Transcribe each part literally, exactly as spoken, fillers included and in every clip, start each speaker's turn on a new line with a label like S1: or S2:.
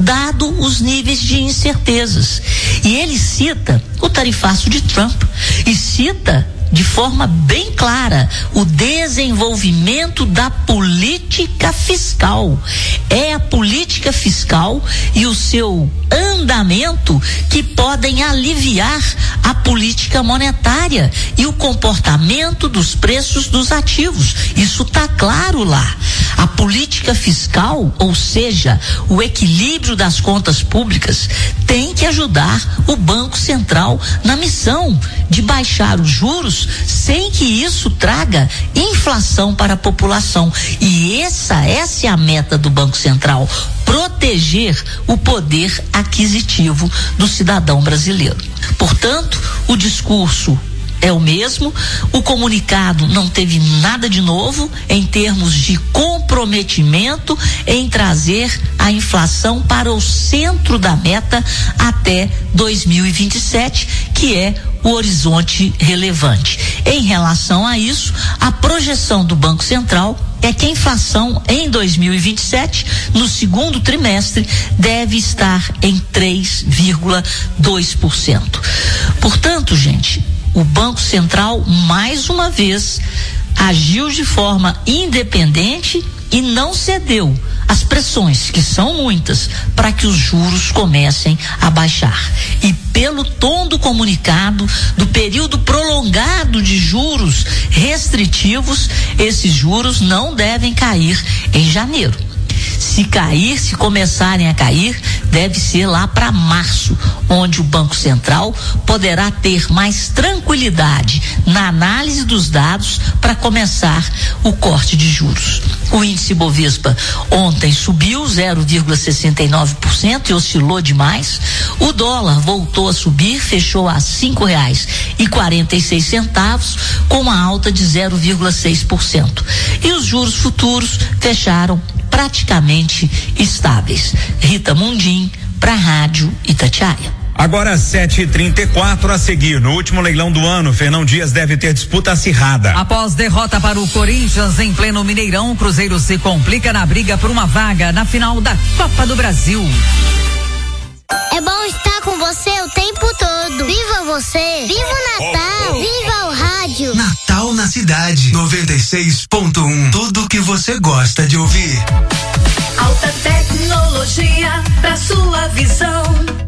S1: dado os níveis de incertezas. E ele cita o tarifaço de Trump e cita de forma bem clara o desenvolvimento da política fiscal. É a política fiscal e o seu andamento que podem aliviar a política monetária e o comportamento dos preços dos ativos. Isso está claro lá. A política fiscal, ou seja, o equilíbrio das contas públicas, tem que ajudar o Banco Central na missão de baixar os juros sem que isso traga inflação para a população. E essa, essa é a meta do Banco Central: proteger o poder aquisitivo do cidadão brasileiro. Portanto, o discurso é o mesmo, o comunicado não teve nada de novo em termos de comprometimento em trazer a inflação para o centro da meta até dois mil e vinte e sete, que é o horizonte relevante. Em relação a isso, a projeção do Banco Central é que a inflação em dois mil e vinte e sete, no segundo trimestre, deve estar em três vírgula dois por cento. Portanto, gente, o Banco Central, mais uma vez, agiu de forma independente e não cedeu às pressões, que são muitas, para que os juros comecem a baixar. E pelo tom do comunicado, do período prolongado de juros restritivos, esses juros não devem cair em janeiro. Se cair, se começarem a cair, deve ser lá para março, onde o Banco Central poderá ter mais tranquilidade na análise dos dados para começar o corte de juros. O índice Bovespa ontem subiu zero vírgula sessenta e nove por cento e oscilou demais. O dólar voltou a subir, fechou a cinco reais e quarenta e seis centavos, com uma alta de zero vírgula seis por cento. E os juros futuros fecharam praticamente estáveis. Rita Mundim, para a Rádio Itatiaia.
S2: Agora sete e trinta e quatro, a seguir, no último leilão do ano, Fernão Dias deve ter disputa acirrada.
S3: Após derrota para o Corinthians em pleno Mineirão, o Cruzeiro se complica na briga por uma vaga na final da Copa do Brasil.
S4: É bom estar com você o tempo todo. Viva você! Viva o Natal! Viva o rádio!
S5: Natal na cidade. noventa e seis ponto um. Tudo que você gosta de ouvir.
S6: Alta tecnologia pra sua visão.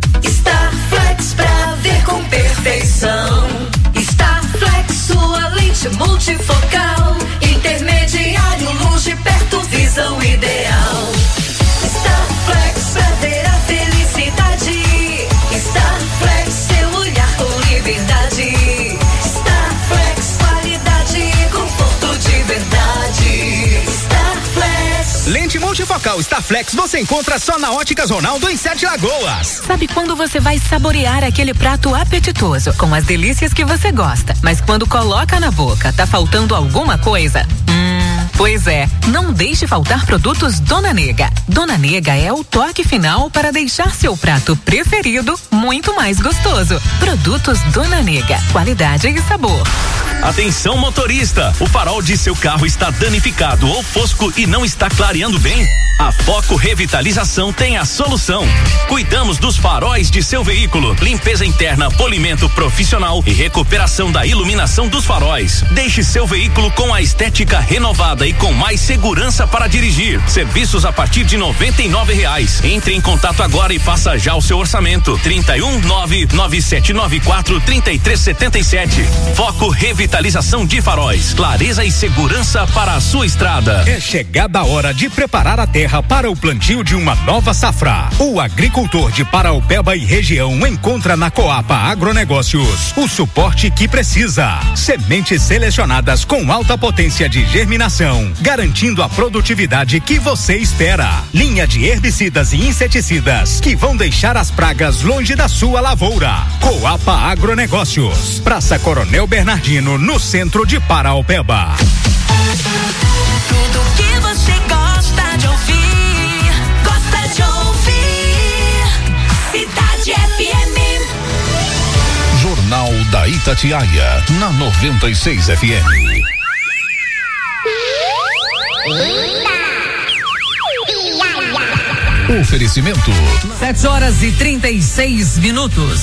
S6: Starflex pra ver com perfeição. Starflex, sua lente multifocal. Intermediário, longe, perto, visão ideal. Starflex pra ver a felicidade. Starflex, seu olhar com liberdade. Starflex, qualidade e conforto de verdade. Starflex.
S7: Lente multifocal Starflex você encontra só na Óticas Ronaldo em Sete Lagoas.
S8: Sabe quando você vai saborear aquele prato apetitoso com as delícias que você gosta, mas quando coloca na boca tá faltando alguma coisa? Hum. Pois é, não deixe faltar produtos Dona Nega. Dona Nega é o toque final para deixar seu prato preferido muito mais gostoso. Produtos Dona Nega, qualidade e sabor.
S9: Atenção motorista, o farol de seu carro está danificado ou fosco e não está clareando bem? A Foco Revitalização tem a solução. Cuidamos dos faróis de seu veículo, limpeza interna, polimento profissional e recuperação da iluminação dos faróis. Deixe seu veículo com a estética renovada e com mais segurança para dirigir. Serviços a partir de noventa e nove reais. Entre em contato agora e faça já o seu orçamento. trinta e um, nove nove sete nove quatro, trinta e três setenta e sete. Foco Revitalização de faróis. Clareza e segurança para a sua estrada.
S2: É chegada a hora de preparar a terra para o plantio de uma nova safra. O agricultor de Paraupeba e região encontra na Coapa Agronegócios o suporte que precisa. Sementes selecionadas com alta potência de germinação, garantindo a produtividade que você espera. Linha de herbicidas e inseticidas que vão deixar as pragas longe da sua lavoura. Coapa Agronegócios, Praça Coronel Bernardino, no centro de Paraupeba.
S6: Tudo que você gosta de ouvir, gosta de ouvir. Cidade F M.
S10: Jornal da Itatiaia, na noventa e seis F M. Oferecimento.
S3: Sete horas e trinta e seis minutos.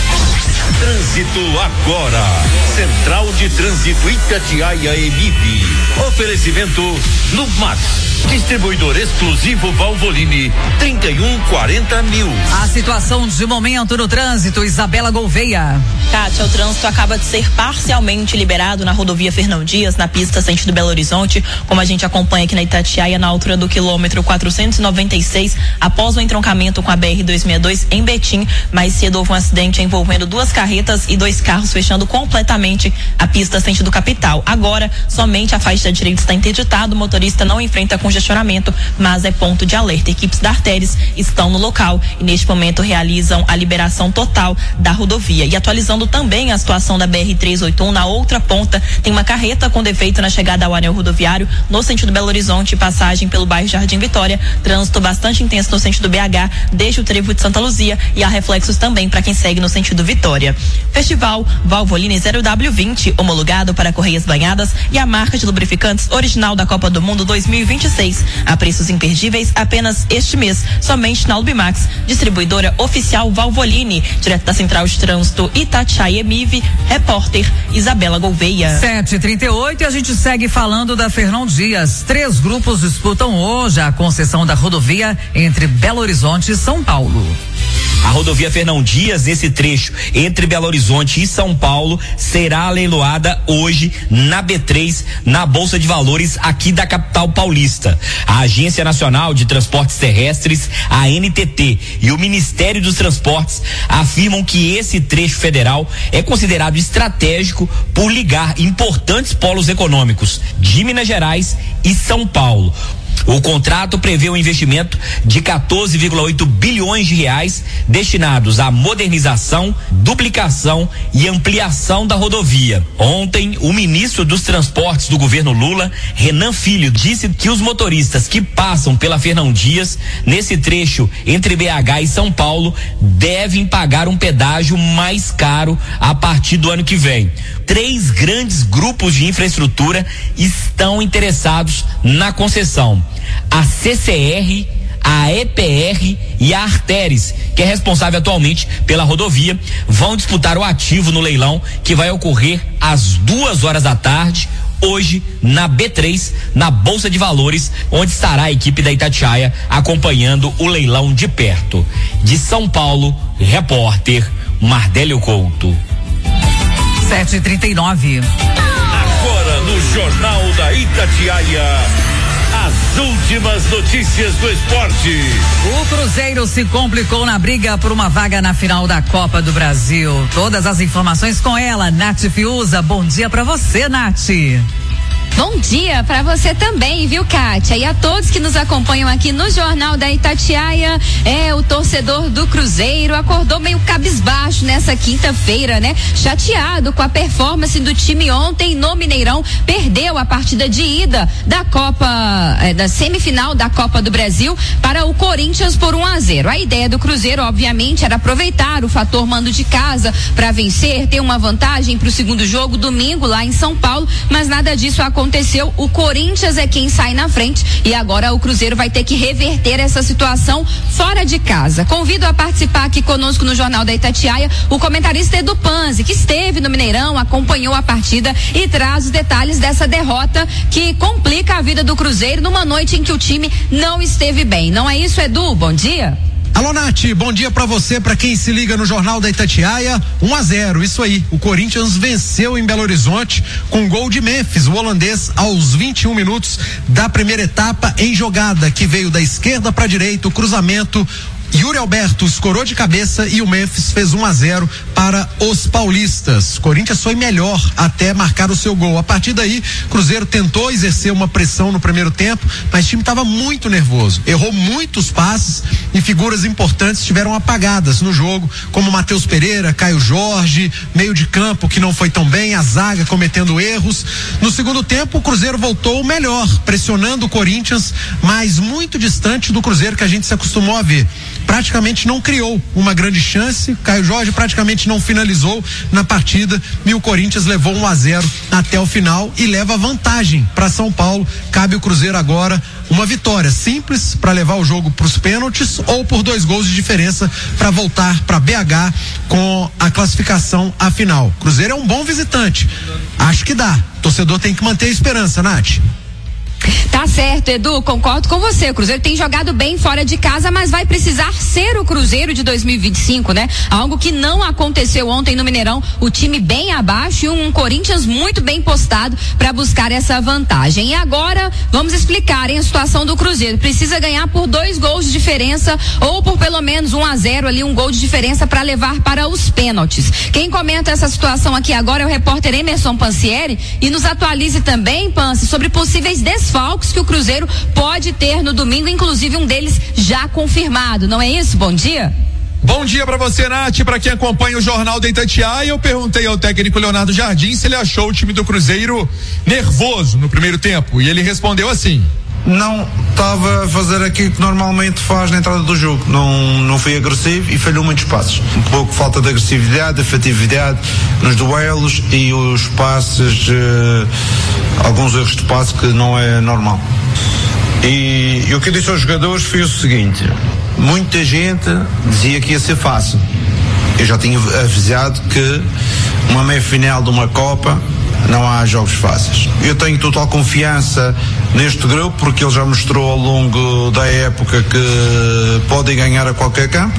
S11: Trânsito agora. Central de Trânsito Itatiaia e M I P. Oferecimento Numax. Distribuidor exclusivo Valvoline. trinta e um quarenta mil.
S3: A situação de momento no trânsito, Isabela Gouveia.
S12: Kátia, o trânsito acaba de ser parcialmente liberado na rodovia Fernão Dias, na pista sentido Belo Horizonte, como a gente acompanha aqui na Itatiaia, na altura do quilômetro quatrocentos e noventa e seis, após o entroncamento com a B R duzentos e sessenta e dois em Betim. Mais cedo houve um acidente envolvendo duas carretas e dois carros, fechando completamente a pista sentido capital. Agora, somente a faixa direita está interditada, o motorista não enfrenta congestionamento, mas é ponto de alerta. Equipes da Artéries estão no local e neste momento realizam a liberação total da rodovia. E atualizando também a situação da B R trezentos e oitenta e um, na outra ponta tem uma carreta com defeito na chegada ao anel rodoviário no sentido Belo Horizonte, passagem pelo bairro Jardim Vitória, trânsito bastante intenso no sentido B H, desde o trevo de Santa Luzia, e há reflexos também para quem segue no sentido Vitória. Festival Valvoline zero W vinte, homologado para correias banhadas e a marca de lubrificantes original da Copa do Mundo dois mil e vinte e seis, a preços imperdíveis apenas este mês, somente na Lubimax, distribuidora oficial Valvoline, direto da Central de Trânsito Itatiaia M I V, repórter Isabela Gouveia.
S3: sete e trinta e oito, e a gente segue falando da Fernão Dias. Três grupos disputam hoje a concessão da rodovia entre Belo Horizonte e São Paulo.
S13: A rodovia Fernão Dias, nesse trecho entre Belo Horizonte e São Paulo, será leiloada hoje na B três, na Bolsa de Valores aqui da capital paulista. A Agência Nacional de Transportes Terrestres, a N T T, e o Ministério dos Transportes afirmam que esse trecho federal é considerado estratégico por ligar importantes polos econômicos de Minas Gerais e São Paulo. O contrato prevê um investimento de quatorze vírgula oito bilhões de reais destinados à modernização, duplicação e ampliação da rodovia. Ontem, o ministro dos Transportes do governo Lula, Renan Filho, disse que os motoristas que passam pela Fernão Dias, nesse trecho entre B H e São Paulo, devem pagar um pedágio mais caro a partir do ano que vem. Três grandes grupos de infraestrutura estão interessados na concessão: a C C R, a E P R e a Artéries, que é responsável atualmente pela rodovia, vão disputar o ativo no leilão que vai ocorrer às duas horas da tarde, hoje, na B três, na Bolsa de Valores, onde estará a equipe da Itatiaia acompanhando o leilão de perto. De São Paulo, repórter Mardélio Couto.
S3: sete e trinta e nove.
S11: Agora no Jornal da Itatiaia, as últimas notícias do esporte.
S3: O Cruzeiro se complicou na briga por uma vaga na final da Copa do Brasil. Todas as informações com ela, Nath Fiuza. Bom dia pra você, Nath.
S14: Bom dia para você também, viu, Kátia? E a todos que nos acompanham aqui no Jornal da Itatiaia. É, o torcedor do Cruzeiro acordou meio cabisbaixo nessa quinta-feira, né? Chateado com a performance do time ontem no Mineirão. Perdeu a partida de ida da Copa, é, da semifinal da Copa do Brasil para o Corinthians por um a zero. A ideia do Cruzeiro, obviamente, era aproveitar o fator mando de casa para vencer, ter uma vantagem para o segundo jogo domingo lá em São Paulo, mas nada disso aconteceu. Aconteceu, o Corinthians é quem sai na frente e agora o Cruzeiro vai ter que reverter essa situação fora de casa. Convido a participar aqui conosco no Jornal da Itatiaia o comentarista Edu Panzi, que esteve no Mineirão, acompanhou a partida e traz os detalhes dessa derrota que complica a vida do Cruzeiro numa noite em que o time não esteve bem. Não é isso, Edu? Bom dia.
S15: Alô, Nath, bom dia pra você, pra quem se liga no Jornal da Itatiaia. um a zero, isso aí. O Corinthians venceu em Belo Horizonte com gol de Memphis, o holandês, aos vinte e um minutos da primeira etapa em jogada, que veio da esquerda pra direita, o cruzamento. Yuri Alberto escorou de cabeça e o Memphis fez um a zero para os paulistas. Corinthians foi melhor até marcar o seu gol. A partir daí, Cruzeiro tentou exercer uma pressão no primeiro tempo, mas o time estava muito nervoso. Errou muitos passes e figuras importantes estiveram apagadas no jogo, como Matheus Pereira, Caio Jorge, meio de campo que não foi tão bem, a zaga cometendo erros. No segundo tempo, o Cruzeiro voltou melhor, pressionando o Corinthians, mas muito distante do Cruzeiro que a gente se acostumou a ver. praticamente não criou uma grande chance. Caio Jorge praticamente não finalizou na partida e o Corinthians levou um a zero até o final e leva vantagem para São Paulo. Cabe o Cruzeiro agora uma vitória simples para levar o jogo para os pênaltis ou por dois gols de diferença para voltar para B H com a classificação à final. Cruzeiro é um bom visitante. Acho que dá. O torcedor tem que manter a esperança, Nath.
S14: Tá certo, Edu, concordo com você. O Cruzeiro tem jogado bem fora de casa, mas vai precisar ser o Cruzeiro de dois mil e vinte e cinco, né? Algo que não aconteceu ontem no Mineirão. O time bem abaixo e um Corinthians muito bem postado para buscar essa vantagem. E agora vamos explicar, hein, a situação do Cruzeiro. Precisa ganhar por dois gols de diferença ou por pelo menos um a zero ali, um gol de diferença para levar para os pênaltis. Quem comenta essa situação aqui agora é o repórter Emerson Pansieri e nos atualize também, Pansi, sobre possíveis desfalques que o Cruzeiro pode ter no domingo, inclusive um deles já confirmado, não é isso? Bom dia.
S16: Bom dia pra você, Nath, pra quem acompanha o Jornal da Itatiaia. Eu perguntei ao técnico Leonardo Jardim se ele achou o time do Cruzeiro nervoso no primeiro tempo, e ele respondeu assim:
S17: não estava a fazer aquilo que normalmente faz na entrada do jogo, não, não foi agressivo e falhou muitos passos, um pouco falta de agressividade, de efetividade nos duelos e os passes, uh, alguns erros de passe que não é normal. E, e o que eu disse aos jogadores foi o seguinte: muita gente dizia que ia ser fácil. Eu já tinha avisado que uma meia-final de uma Copa não há jogos fáceis. Eu tenho total confiança neste grupo porque ele já mostrou ao longo da época que podem ganhar a qualquer campo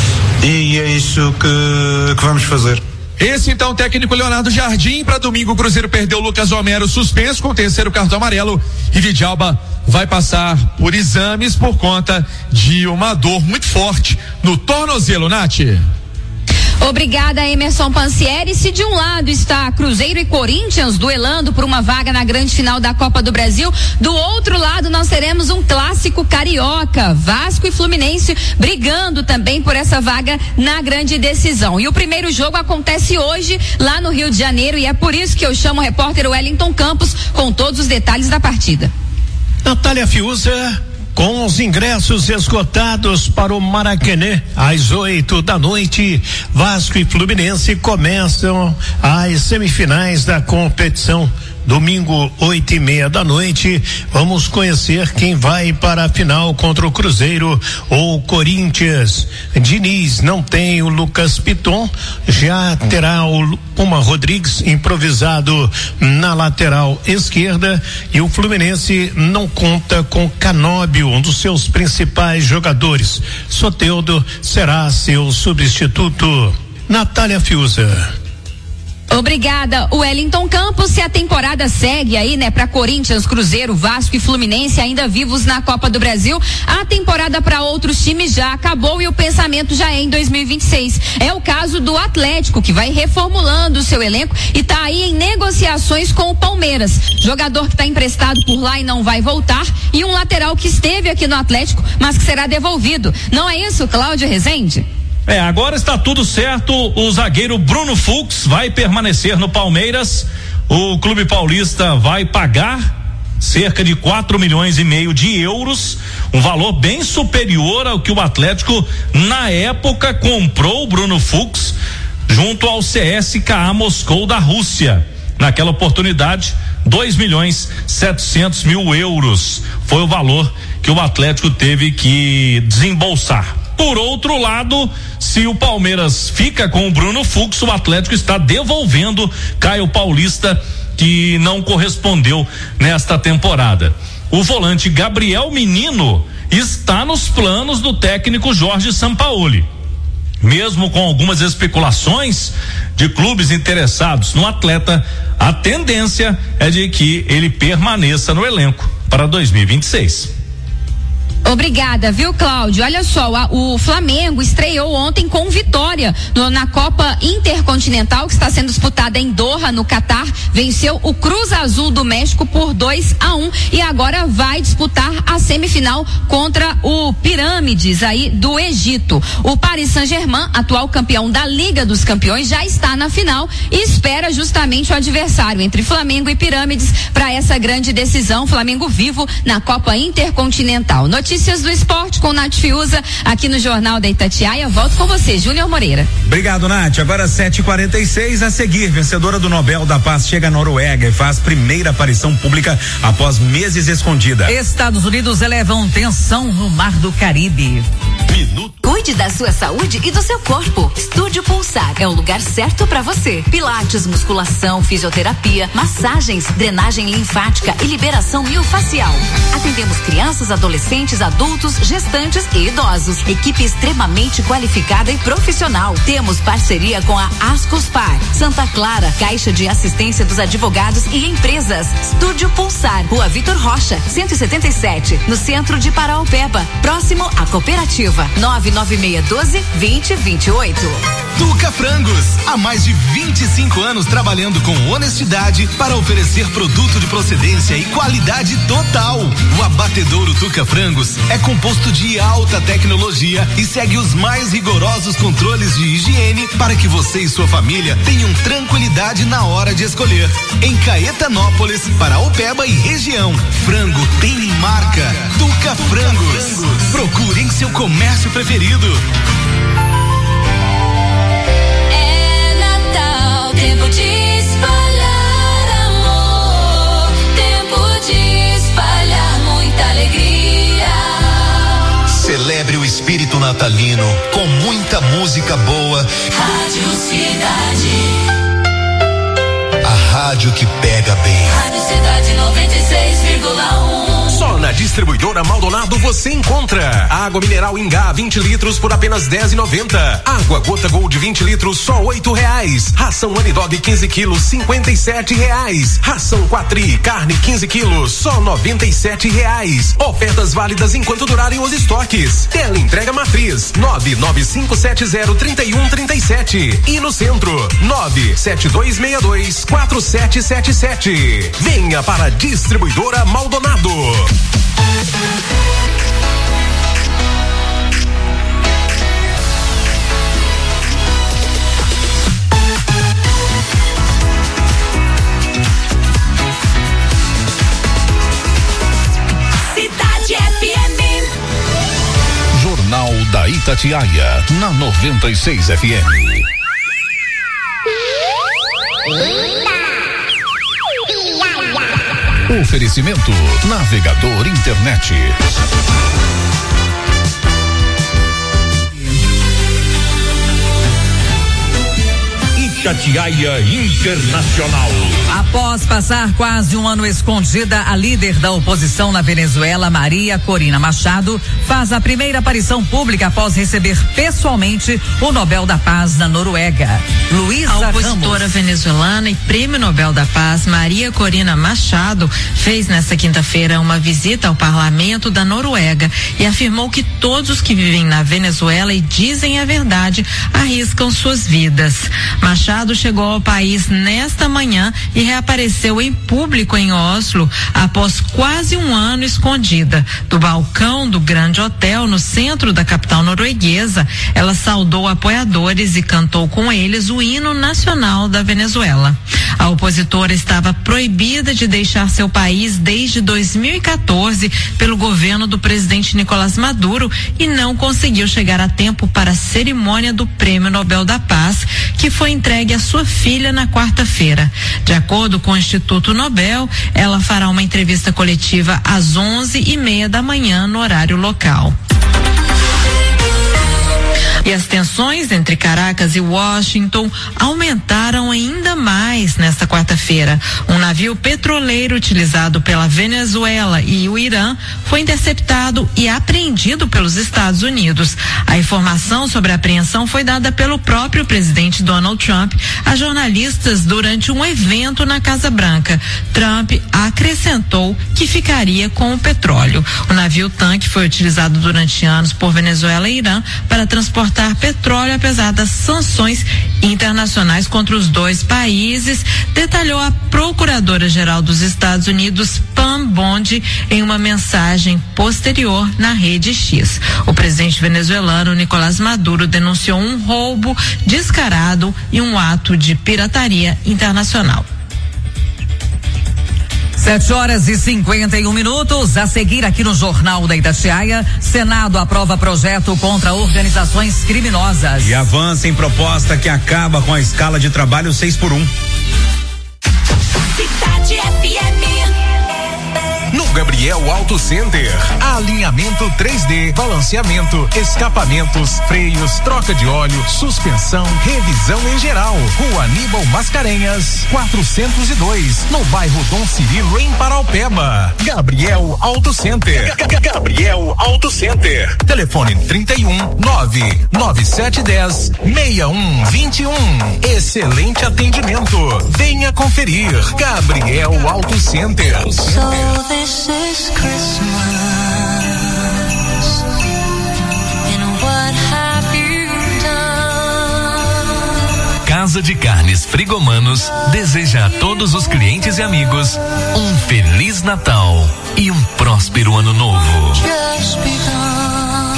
S17: e é isso que, que vamos fazer.
S16: Esse então, o técnico Leonardo Jardim. Para domingo o Cruzeiro perdeu o Lucas Homero suspenso com o terceiro cartão amarelo e Vidalba vai passar por exames por conta de uma dor muito forte no tornozelo, Nath.
S14: Obrigada, Emerson Pansieri. Se de um lado está Cruzeiro e Corinthians duelando por uma vaga na grande final da Copa do Brasil, do outro lado nós teremos um clássico carioca, Vasco e Fluminense brigando também por essa vaga na grande decisão. E o primeiro jogo acontece hoje lá no Rio de Janeiro e é por isso que eu chamo o repórter Wellington Campos com todos os detalhes da partida.
S18: Natália Fiuza, com os ingressos esgotados para o Maracanã, às oito da noite, Vasco e Fluminense começam as semifinais da competição. Domingo, oito e meia da noite, vamos conhecer quem vai para a final contra o Cruzeiro ou Corinthians. Diniz não tem o Lucas Piton, já terá o Puma Rodrigues improvisado na lateral esquerda e o Fluminense não conta com Canóbio, um dos seus principais jogadores. Soteldo será seu substituto. Natália Fiuza.
S14: Obrigada, Wellington Campos. Se a temporada segue aí, né, para Corinthians, Cruzeiro, Vasco e Fluminense ainda vivos na Copa do Brasil, a temporada para outros times já acabou e o pensamento já é em dois mil e vinte e seis. É o caso do Atlético, que vai reformulando o seu elenco e tá aí em negociações com o Palmeiras. Jogador que está emprestado por lá e não vai voltar e um lateral que esteve aqui no Atlético, mas que será devolvido. Não é isso, Cláudio Rezende?
S9: É, agora está tudo certo. O zagueiro Bruno Fux vai permanecer no Palmeiras. O Clube Paulista vai pagar cerca de quatro milhões e meio de euros, um valor bem superior ao que o Atlético na época comprou o Bruno Fux junto ao C S K A Moscou da Rússia. Naquela oportunidade, dois milhões setecentos mil euros foi o valor que o Atlético teve que desembolsar. Por outro lado, se o Palmeiras fica com o Bruno Fux, o Atlético está devolvendo Caio Paulista, que não correspondeu nesta temporada. O volante Gabriel Menino está nos planos do técnico Jorge Sampaoli. Mesmo com algumas especulações de clubes interessados no atleta, a tendência é de que ele permaneça no elenco para dois mil e vinte e seis.
S14: Obrigada, viu, Cláudio? Olha só, a, o Flamengo estreou ontem com vitória no, na Copa Intercontinental, que está sendo disputada em Doha, no Catar. Venceu o Cruz Azul do México por dois a um e agora vai disputar a semifinal contra o Pirâmides aí do Egito. O Paris Saint-Germain, atual campeão da Liga dos Campeões, já está na final e espera justamente o adversário entre Flamengo e Pirâmides para essa grande decisão. Flamengo vivo na Copa Intercontinental. Notícia notícias do esporte com Nath Fiuza aqui no Jornal da Itatiaia. Volto com você, Júnior Moreira.
S19: Obrigado, Nath. Agora sete e quarenta e seis, a seguir, vencedora do Nobel da Paz chega à Noruega e faz primeira aparição pública após meses escondida.
S3: Estados Unidos elevam tensão no Mar do Caribe.
S8: Minuto. Cuide da sua saúde e do seu corpo. Estúdio Pulsar é o lugar certo para você. Pilates, musculação, fisioterapia, massagens, drenagem linfática e liberação miofacial. Atendemos crianças, adolescentes, adultos, gestantes e idosos. Equipe extremamente qualificada e profissional. Temos parceria com a Ascospar, Santa Clara, Caixa de Assistência dos Advogados e Empresas. Estúdio Pulsar, Rua Vitor Rocha, cento e setenta e sete, no centro de Paraupeba, próximo à cooperativa. nove nove seis um dois, vinte, vinte e oito.
S20: Tuca Frangos, há mais de vinte e cinco anos trabalhando com honestidade para oferecer produto de procedência e qualidade total. O abatedouro Tuca Frangos é composto de alta tecnologia e segue os mais rigorosos controles de higiene para que você e sua família tenham tranquilidade na hora de escolher. Em Caetanópolis, Paraupeba e região, frango tem marca Tuca Frangos. Procure em seu comércio preferido.
S6: Tempo de espalhar amor, tempo de espalhar muita alegria.
S20: Celebre o espírito natalino com muita música boa.
S6: Rádio Cidade.
S20: A rádio que pega bem.
S6: Rádio Cidade noventa e seis vírgula um.
S21: Só na distribuidora Maldonado você encontra água mineral Ingá vinte litros por apenas dez e noventa. Água Gota Gold vinte litros só oito reais. Ração Anidog quinze quilos cinquenta e sete reais. Ração Quatri carne quinze quilos só noventa e sete reais. Ofertas válidas enquanto durarem os estoques. Tela entrega matriz nove nove cinco sete zero três um três sete e no centro nove sete dois seis dois quatro sete sete sete. Venha para a distribuidora Maldonado.
S6: Cidade F M.
S10: Jornal da Itatiaia, na noventa e seis F M. Oferecimento Navegador Internet.
S11: Itatiaia Internacional.
S3: Após passar quase um ano escondida, a líder da oposição na Venezuela, Maria Corina Machado, faz a primeira aparição pública após receber pessoalmente o Nobel da Paz na Noruega. Luísa
S22: A opositora
S3: Ramos.
S22: venezuelana e Prêmio Nobel da Paz, Maria Corina Machado, fez nesta quinta-feira uma visita ao parlamento da Noruega e afirmou que todos os que vivem na Venezuela e dizem a verdade arriscam suas vidas. Machado chegou ao país nesta manhã e reapareceu em público em Oslo após quase um ano escondida. Do balcão do grande hotel no centro da capital norueguesa, ela saudou apoiadores e cantou com eles o hino nacional da Venezuela. A opositora estava proibida de deixar seu país desde dois mil e quatorze pelo governo do presidente Nicolás Maduro e não conseguiu chegar a tempo para a cerimônia do Prêmio Nobel da Paz, que foi entregue à sua filha na quarta-feira. De acordo com o Instituto Nobel, ela fará uma entrevista coletiva às onze e meia da manhã no horário local. E as tensões entre Caracas e Washington aumentaram ainda mais nesta quarta-feira. Um navio petroleiro utilizado pela Venezuela e o Irã foi interceptado e apreendido pelos Estados Unidos. A informação sobre a apreensão foi dada pelo próprio presidente Donald Trump a jornalistas durante um evento na Casa Branca. Trump acrescentou que ficaria com o petróleo. O navio-tanque foi utilizado durante anos por Venezuela e Irã para transportar petróleo, apesar das sanções internacionais contra os dois países, detalhou a procuradora-geral dos Estados Unidos, Pam Bondi, em uma mensagem posterior na rede X. O presidente venezuelano Nicolás Maduro denunciou um roubo descarado e um ato de pirataria internacional.
S3: Sete horas e cinquenta e um minutos. A seguir aqui no Jornal da Itatiaia, Senado aprova projeto contra organizações criminosas.
S19: E avança em proposta que acaba com a escala de trabalho seis por um.
S6: Cidade F M.
S21: No Gabriel Auto Center, alinhamento três D, balanceamento, escapamentos, freios, troca de óleo, suspensão, revisão em geral. Rua Aníbal Mascarenhas, quatrocentos e dois, no bairro Dom Cirilo, em Paraupeba. Gabriel Auto Center. Gabriel Auto Center. Telefone trinta e um, nove nove sete dez, seis um vinte e um. Excelente atendimento. Venha conferir. Gabriel Auto Center.
S6: This is Christmas, and what have you done?
S1: Casa de Carnes Frigomanos deseja a todos os clientes e amigos um Feliz Natal e um próspero Ano Novo.
S6: Just begun,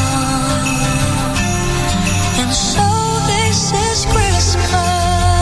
S6: and so this is Christmas.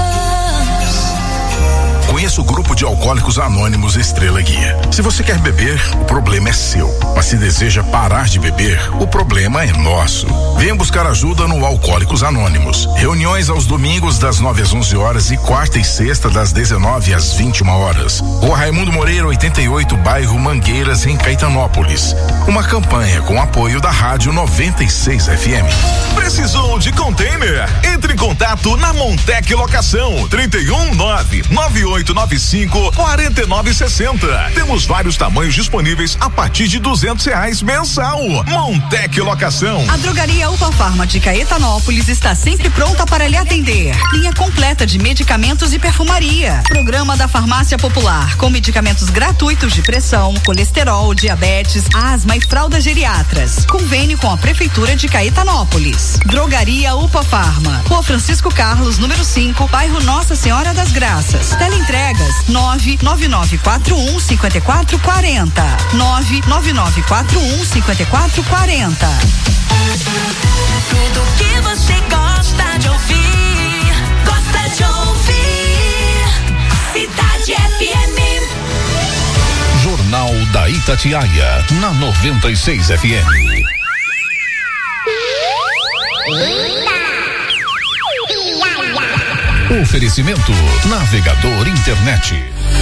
S4: Conheça o grupo de alcoólicos anônimos Estrela Guia. Se você quer beber, o problema é seu. Mas se deseja parar de beber, o problema é nosso. Venha buscar ajuda no Alcoólicos Anônimos. Reuniões aos domingos das nove às onze horas e quarta e sexta das dezenove às vinte e uma horas. Rua Raimundo Moreira, oitenta e oito, bairro Mangueiras, em Caetanópolis. Uma campanha com apoio da Rádio noventa e seis F M.
S23: Precisou de container? Entre em contato na Montec Locação. trinta e um, nove nove oito nove cinco, quarenta e nove sessenta. Temos vários tamanhos disponíveis a partir de duzentos reais mensal. Montec Locação.
S24: A drogaria Upa Farma de Caetanópolis está sempre pronta para lhe atender. Linha completa de medicamentos e perfumaria. Programa da Farmácia Popular com medicamentos gratuitos de pressão, colesterol, diabetes, asma e fraldas geriatras. Convênio com a Prefeitura de Caetanópolis. Drogaria Upa Farma. Rua Francisco Carlos, número cinco, bairro Nossa Senhora das Graças. Teleentregas nove nove nove quatro um cinco quatro quatro zero. nove nove nove quatro um cinco quatro quatro zero.
S6: Tudo que você gosta de ouvir, gosta de ouvir. Cidade F M.
S10: Jornal da Itatiaia, na noventa e seis F M. Oferecimento Navegador Internet.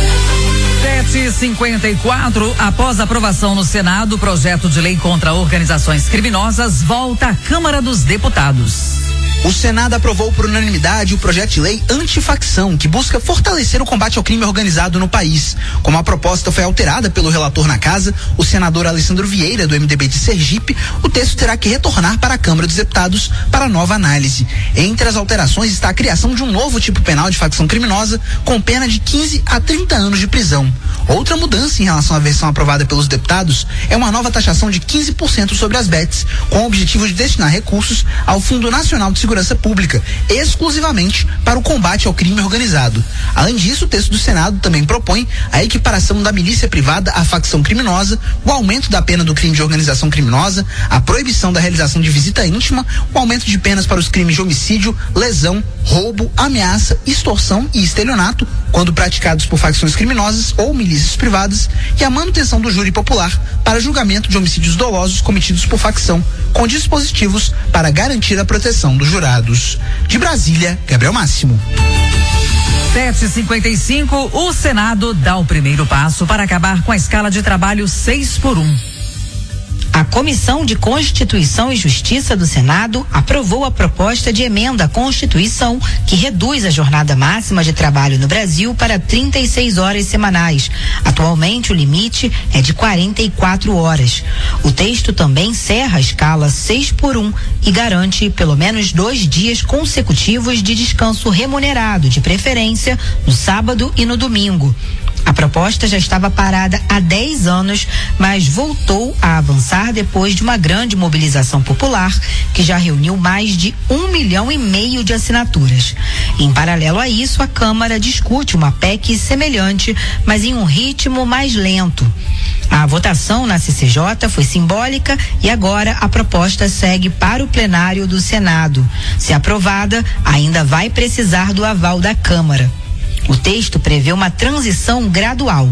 S3: sete e cinquenta e quatro, após aprovação no Senado, o projeto de lei contra organizações criminosas volta à Câmara dos Deputados.
S25: O Senado aprovou por unanimidade o projeto de lei antifacção, que busca fortalecer o combate ao crime organizado no país. Como a proposta foi alterada pelo relator na casa, o senador Alessandro Vieira, do M D B de Sergipe, o texto terá que retornar para a Câmara dos Deputados para nova análise. Entre as alterações está a criação de um novo tipo penal de facção criminosa, com pena de quinze a trinta anos de prisão. Outra mudança em relação à versão aprovada pelos deputados é uma nova taxação de quinze por cento sobre as bets, com o objetivo de destinar recursos ao Fundo Nacional de Segurança Pública, exclusivamente para o combate ao crime organizado. Além disso, o texto do Senado também propõe a equiparação da milícia privada à facção criminosa, o aumento da pena do crime de organização criminosa, a proibição da realização de visita íntima, o aumento de penas para os crimes de homicídio, lesão, roubo, ameaça, extorsão e estelionato, quando praticados por facções criminosas ou milícias privadas, e a manutenção do júri popular para julgamento de homicídios dolosos cometidos por facção, com dispositivos para garantir a proteção dos jurados. De Brasília, Gabriel Máximo.
S3: sete e cinquenta e cinco, o Senado dá o primeiro passo para acabar com a escala de trabalho seis por um.
S26: A Comissão de Constituição e Justiça do Senado aprovou a proposta de emenda à Constituição que reduz a jornada máxima de trabalho no Brasil para trinta e seis horas semanais. Atualmente, o limite é de quarenta e quatro horas. O texto também encerra a escala seis por um e garante pelo menos dois dias consecutivos de descanso remunerado, de preferência no sábado e no domingo. A proposta já estava parada há dez anos, mas voltou a avançar depois de uma grande mobilização popular que já reuniu mais de um milhão e meio de assinaturas. Em paralelo a isso, a Câmara discute uma P E C semelhante, mas em um ritmo mais lento. A votação na C C J foi simbólica e agora a proposta segue para o plenário do Senado. Se aprovada, ainda vai precisar do aval da Câmara. O texto prevê uma transição gradual.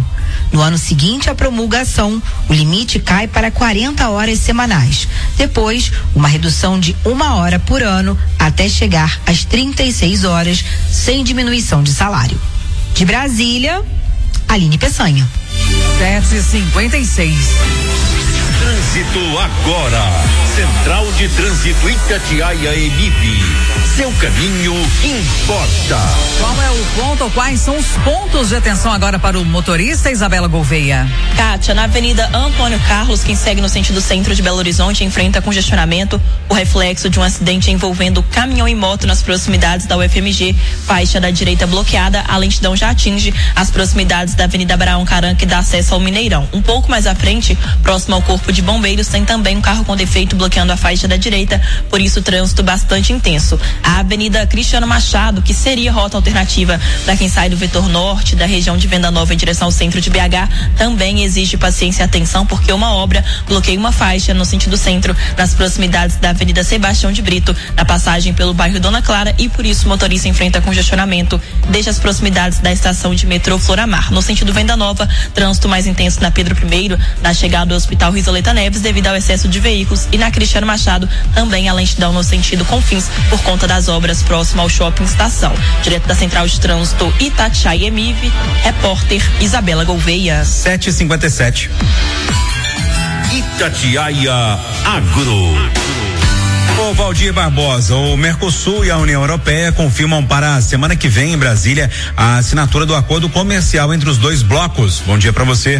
S26: No ano seguinte à promulgação, o limite cai para quarenta horas semanais. Depois, uma redução de uma hora por ano até chegar às trinta e seis horas, sem diminuição de salário. De Brasília, Aline Peçanha.
S3: sete e cinquenta e seis.
S11: Trânsito agora. Central de Trânsito Itatiaia Emib. Seu caminho importa.
S3: Qual é o ponto ou quais são os pontos de atenção agora para o motorista, Isabela Gouveia?
S2: Kátia, na Avenida Antônio Carlos, quem segue no sentido centro de Belo Horizonte enfrenta congestionamento, o reflexo de um acidente envolvendo caminhão e moto nas proximidades da U F M G. Faixa da direita bloqueada, a lentidão já atinge as proximidades da Avenida Abraão Caran, que dá acesso ao Mineirão. Um pouco mais à frente, próximo ao Corpo de Bombeiros, tem também um carro com defeito bloqueando a faixa da direita, por isso trânsito bastante intenso. A Avenida Cristiano Machado, que seria rota alternativa para quem sai do vetor norte da região de Venda Nova em direção ao centro de B H, também exige paciência e atenção, porque uma obra bloqueia uma faixa no sentido centro, nas proximidades da Avenida Sebastião de Brito, na passagem pelo bairro Dona Clara, e por isso o motorista enfrenta congestionamento desde as proximidades da estação de metrô Floramar. No sentido Venda Nova, trânsito mais intenso na Pedro I, na chegada ao Hospital Risoleta Neves, devido ao excesso de veículos, e na Cristiano Machado também a lentidão no sentido Confins por conta das obras próximo ao Shopping Estação. Direto da Central de Trânsito Itatiaia Emiv, repórter Isabela Gouveia.
S19: sete e cinquenta e sete.
S11: Itatiaia Agro.
S19: Ô Valdir Barbosa, o Mercosul e a União Europeia confirmam para a semana que vem em Brasília a assinatura do acordo comercial entre os dois blocos. Bom dia para você.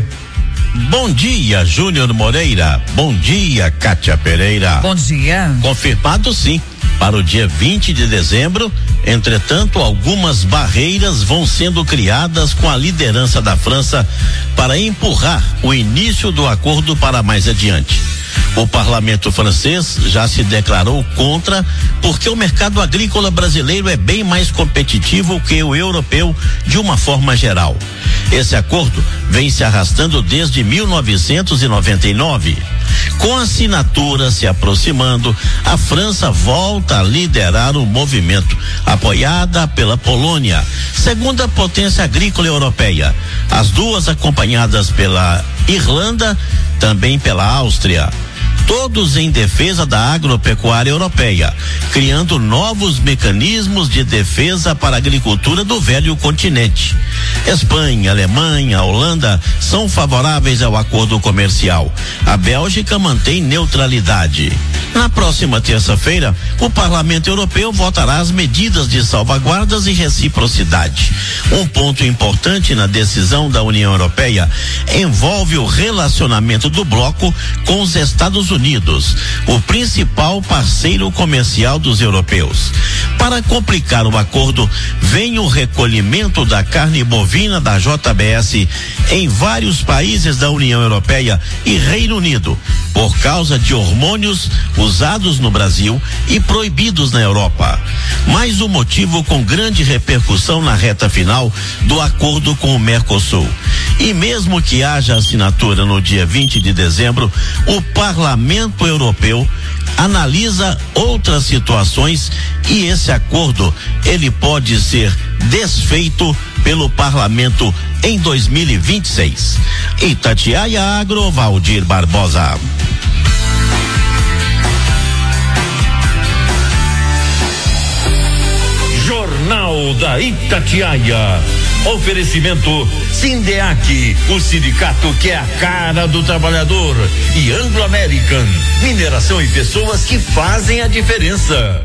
S5: Bom dia, Júnior Moreira. Bom dia, Kátia Pereira.
S3: Bom dia.
S5: Confirmado sim, para o dia vinte de dezembro. Entretanto, algumas barreiras vão sendo criadas com a liderança da França para empurrar o início do acordo para mais adiante. O parlamento francês já se declarou contra, porque o mercado agrícola brasileiro é bem mais competitivo que o europeu de uma forma geral. Esse acordo vem se arrastando desde mil novecentos e noventa e nove. Com a assinatura se aproximando, a França volta a liderar o movimento, apoiada pela Polônia, segunda potência agrícola europeia. As duas acompanhadas pela Irlanda, também pela Áustria. Todos em defesa da agropecuária europeia, criando novos mecanismos de defesa para a agricultura do velho continente. Espanha, Alemanha, Holanda são favoráveis ao acordo comercial. A Bélgica mantém neutralidade. Na próxima terça-feira, o Parlamento Europeu votará as medidas de salvaguardas e reciprocidade. Um ponto importante na decisão da União Europeia envolve o relacionamento do bloco com os Estados Unidos, o principal parceiro comercial dos europeus. Para complicar o acordo, vem o recolhimento da carne bovina da J B S em vários países da União Europeia e Reino Unido, por causa de hormônios usados no Brasil e proibidos na Europa. Mais um motivo com grande repercussão na reta final do acordo com o Mercosul. E mesmo que haja assinatura no dia vinte de dezembro, o Parlamento Europeu analisa outras situações e esse acordo ele pode ser desfeito pelo Parlamento em dois mil e vinte e seis. Itatiaia Agro, Valdir Barbosa.
S11: Jornal da Itatiaia. Oferecimento Sindeac, o sindicato que é a cara do trabalhador, e Anglo American, mineração e pessoas que fazem a diferença.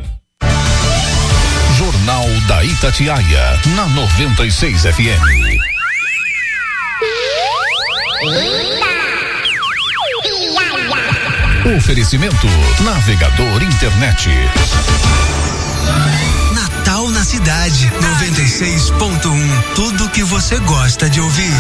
S10: Jornal da Itatiaia, na noventa e seis F M. Oferecimento Navegador Internet.
S7: Natal na cidade, noventa e seis ponto um. Tudo que você gosta de ouvir.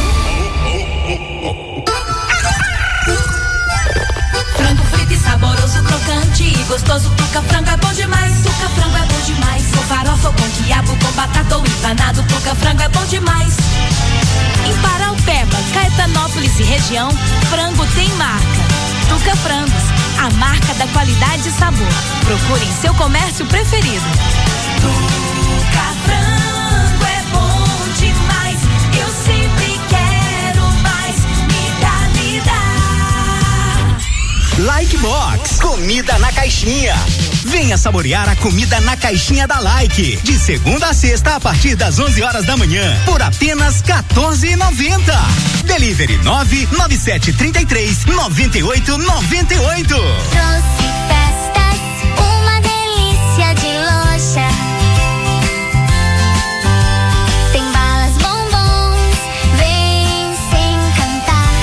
S6: Frango frito e saboroso, crocante e gostoso. Tuca frango é bom demais. Tuca frango é bom demais. Com farofa ou com quiabo, com batata ou empanado. Tuca frango é bom demais. Em Paraupeba, Caetanópolis e região, frango tem marca. Tuca Frangos, a marca da qualidade e sabor. Procure em seu comércio preferido. Tuca Frango é bom demais. Eu sempre quero
S12: Like Box, comida na caixinha. Venha saborear a comida na caixinha da Like. De segunda a sexta, a partir das onze horas da manhã, por apenas quatorze e noventa. Delivery nove nove sete três três nove oito nove oito.
S13: Doce Festas, uma delícia de loja. Tem balas, bombons, vem se encantar.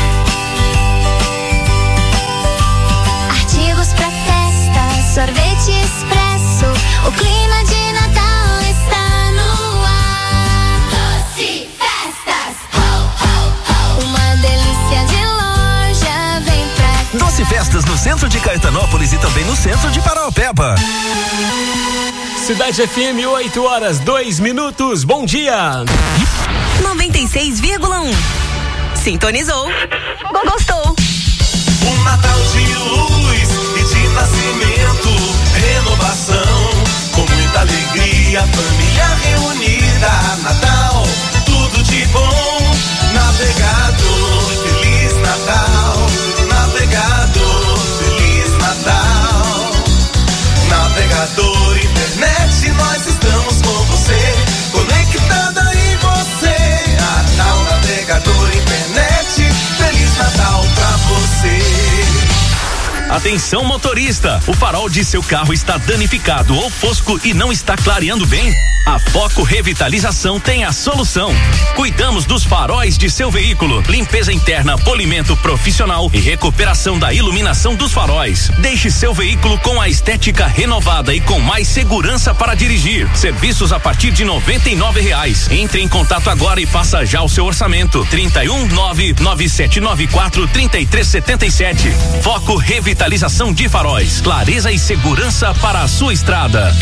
S13: Artigos pra festa, sorvete expresso. O clima de Natal está no ar. Doce Festas, ho, ho, ho. Uma delícia de loja, vem pra cá.
S15: Doce Festas no centro de Caetanópolis e também no centro de Paraopeba.
S16: Cidade F M, oito horas, dois minutos. Bom dia.
S17: noventa e seis vírgula um. Sintonizou. Gostou.
S23: Um Natal de luz e de nascimento, renovação, com muita alegria, família reunida. Natal, tudo de bom. Navegador, Feliz Natal. Navegador, Feliz Natal. Navegador, internet, nós estamos com você, conectada em você. Natal, navegador, internet, Feliz Natal pra você.
S9: Atenção motorista, o farol de seu carro está danificado ou fosco e não está clareando bem? A Foco Revitalização tem a solução. Cuidamos dos faróis de seu veículo, limpeza interna, polimento profissional e recuperação da iluminação dos faróis. Deixe seu veículo com a estética renovada e com mais segurança para dirigir. Serviços a partir de noventa e nove reais. Entre em contato agora e faça já o seu orçamento. trinta e um, nove nove sete nove quatro, trinta e três setenta e sete. Foco Revitalização de faróis, clareza e segurança para a sua estrada.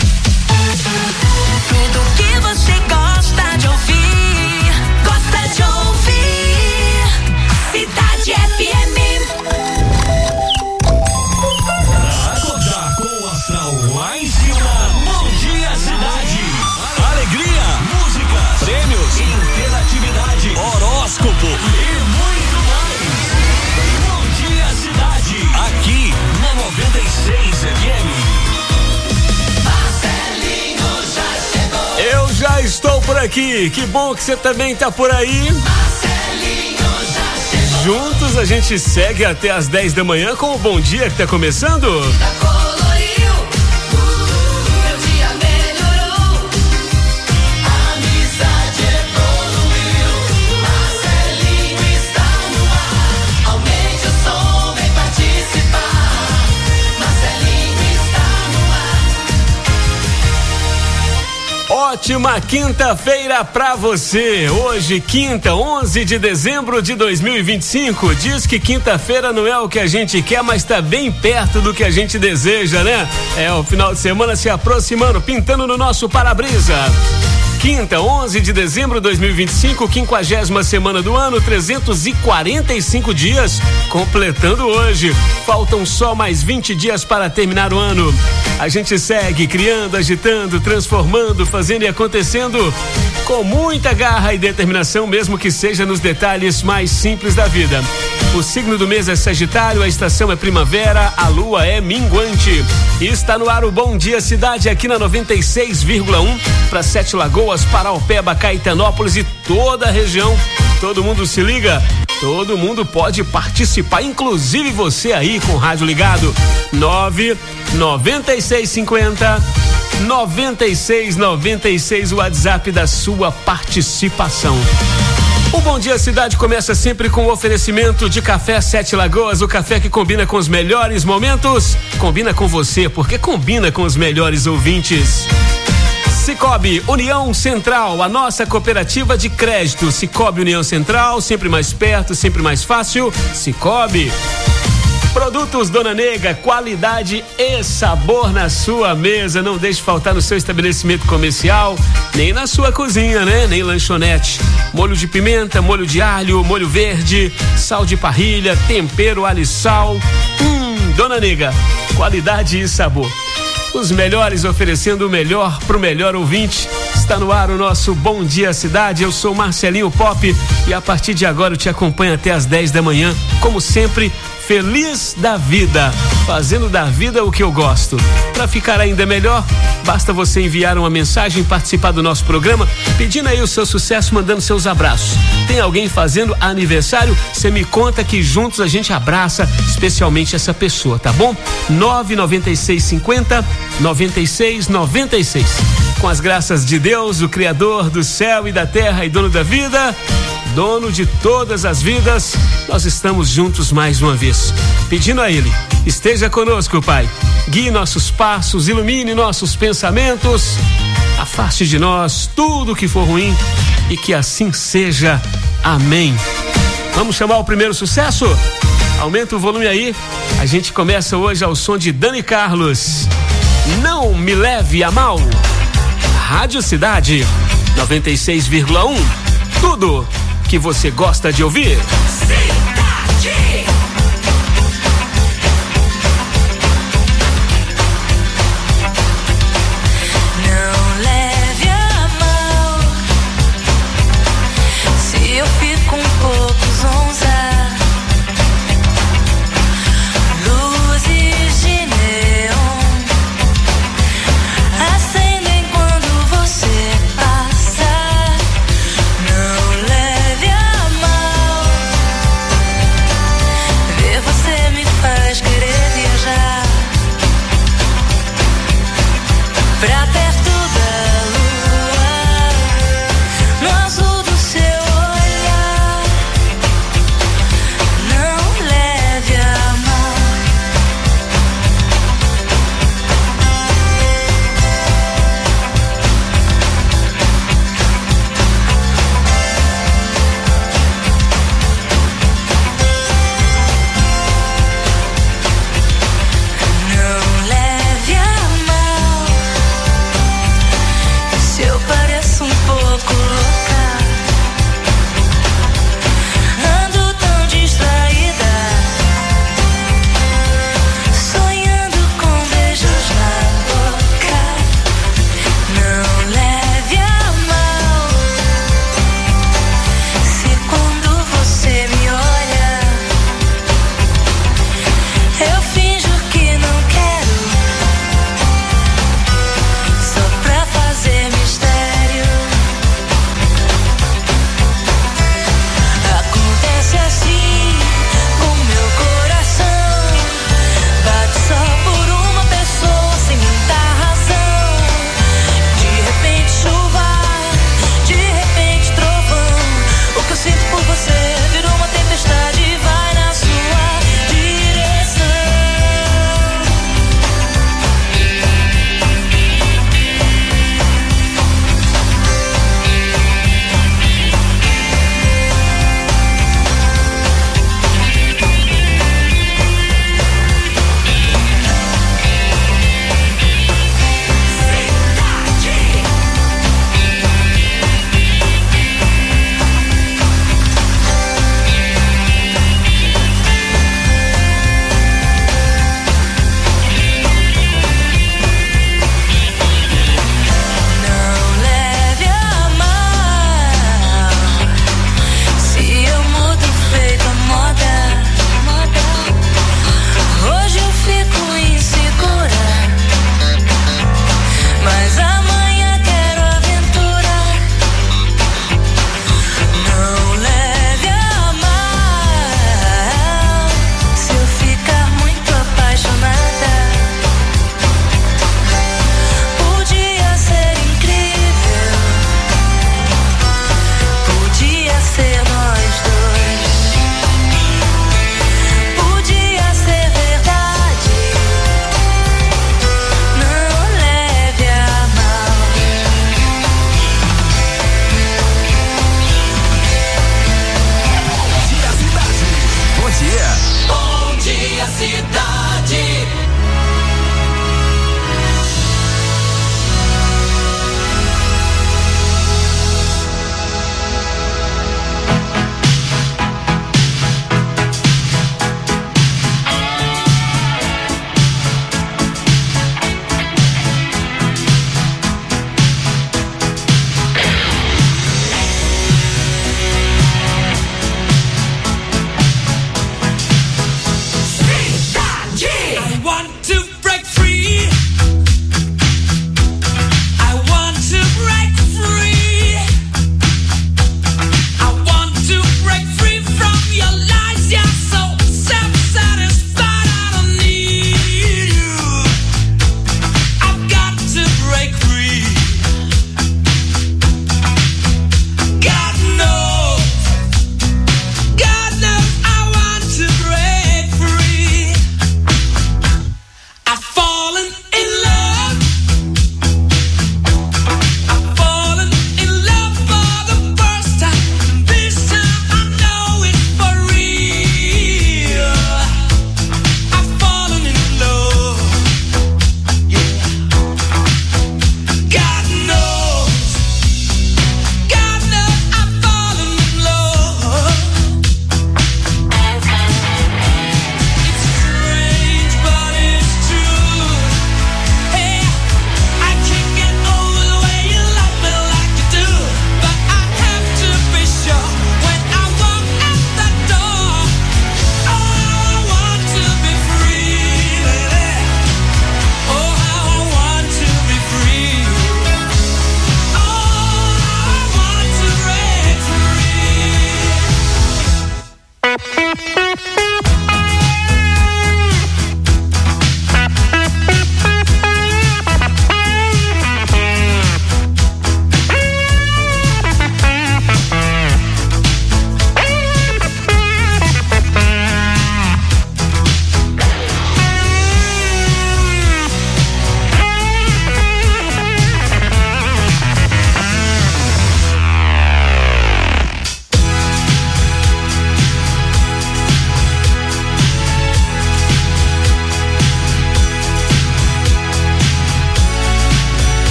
S17: Tudo que você gosta de ouvir, gosta de ouvir. Cidade F M.
S23: Acordar com o astral lá em cima. Bom dia, cidade. Alegria, música, prêmios, interatividade, horóscopo e muito mais. Bom dia, cidade. Aqui na noventa e seis F M. Eu já estou por aqui, que bom que você também tá por aí. Juntos a gente segue até as dez da manhã com o Bom Dia que tá começando. Ótima quinta-feira pra você. Hoje, quinta, onze de dezembro de dois mil e vinte e cinco. Diz que quinta-feira não é o que a gente quer, mas tá bem perto do que a gente deseja, né? É o final de semana se aproximando, pintando no nosso para-brisa. Quinta, onze de dezembro de dois mil e vinte e cinco, quinquagésima semana do ano, trezentos e quarenta e cinco dias, completando hoje. Faltam só mais vinte dias para terminar o ano. A gente segue criando, agitando, transformando, fazendo e acontecendo com muita garra e determinação, mesmo que seja nos detalhes mais simples da vida. O signo do mês é Sagitário, a estação é primavera, a lua é minguante. E está no ar o Bom Dia Cidade aqui na noventa e seis vírgula um para Sete Lagoas, Paraopeba, Caetanópolis e toda a região. Todo mundo se liga? Todo mundo pode participar, inclusive você aí com o rádio ligado. nove noventa e seis cinquenta noventa e seis noventa e seis, o WhatsApp da sua participação. O Bom Dia Cidade começa sempre com o oferecimento de Café Sete Lagoas, o café que combina com os melhores momentos, combina com você, porque combina com os melhores ouvintes. Cicobi União Central, a nossa cooperativa de crédito. Cicobi União Central, sempre mais perto, sempre mais fácil. Cicobi. Produtos Dona Nega, qualidade e sabor na sua mesa. Não deixe faltar no seu estabelecimento comercial, nem na sua cozinha, né? Nem lanchonete. Molho de pimenta, molho de alho, molho verde, sal de parrilha, tempero, alho e sal. Hum, Dona Nega, qualidade e sabor. Os melhores oferecendo o melhor pro melhor ouvinte. Está no ar o nosso Bom Dia Cidade. Eu sou Marcelinho Pop e a partir de agora eu te acompanho até as dez da manhã. Como sempre,
S16: feliz da vida, fazendo da vida o que eu gosto. Para ficar ainda melhor, basta você enviar uma mensagem, participar do nosso programa, pedindo aí o seu sucesso, mandando seus abraços. Tem alguém fazendo aniversário? Você me conta que juntos a gente abraça especialmente essa pessoa, tá bom? nove nove seis cinquenta noventa e seis noventa e seis. Com as graças de Deus, o Criador do céu e da terra e dono da vida, dono de todas as vidas, nós estamos juntos mais uma vez, pedindo a Ele, esteja conosco, Pai, guie nossos passos, ilumine nossos pensamentos, afaste de nós tudo que for ruim e que assim seja, amém. Vamos chamar o primeiro sucesso? Aumenta o volume aí, a gente começa hoje ao som de Dani Carlos, Não Me Leve a Mal. Rádio Cidade noventa e seis vírgula um, tudo que você gosta de ouvir. Cidade.
S17: Não leve a mal se eu fico um pouco zonza. Luzes de neon acendem quando você passa. Não leve a mal, ver você me faz querer viajar pra perto da lua, no azul do seu olhar. Não leve a mal. Não leve a mal